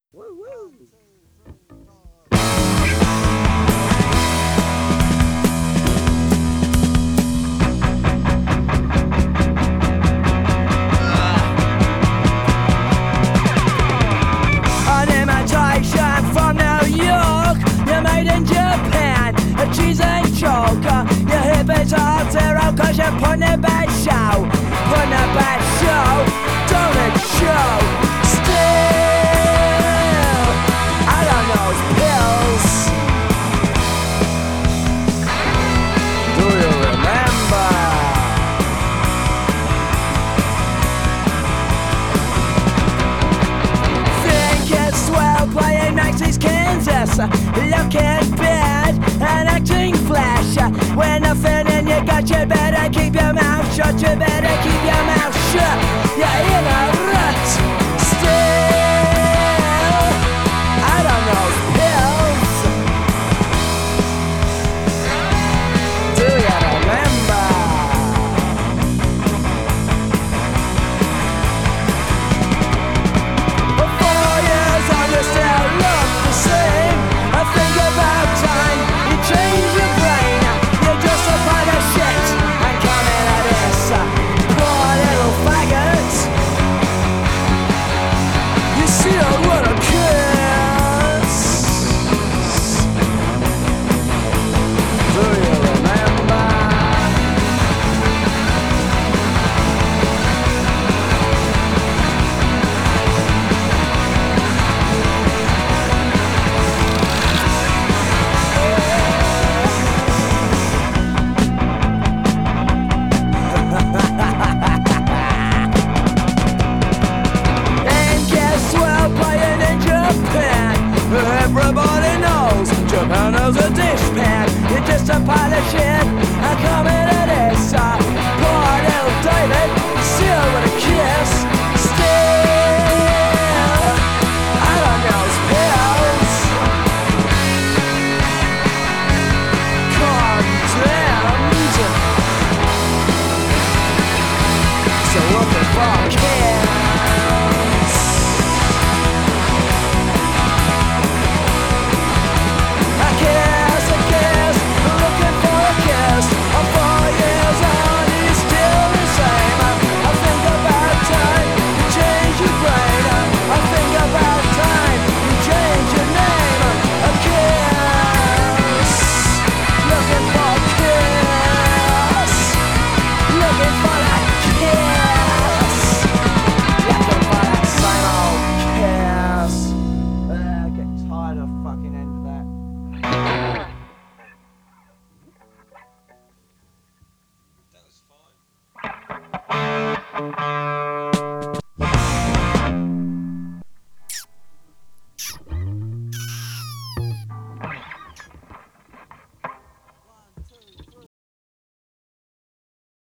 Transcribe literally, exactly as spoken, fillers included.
Woo woo! An imitation from New York, you're made in Japan, a cheese and choker. Your hip is hard zero cause you put in a bad show. Put in a bad show, don't it show? Still, I don't know pills. Do you remember? Think it's swell playing nineties Kansas, looking bad and acting flash. When nothing in you got, you better keep your mouth shut. You better keep your mouth shut. You're in a rut. Still, I don't know pills. Do you remember? For four years on you still look the same. I think about time you change your brain. You're just a pile of shit and coming at this. Poor little faggot. You see I wanna kiss. Do you remember? And guess we're playing in Japan. Everybody knows Japan is a dish pan. You're just a pile of shit. I'm coming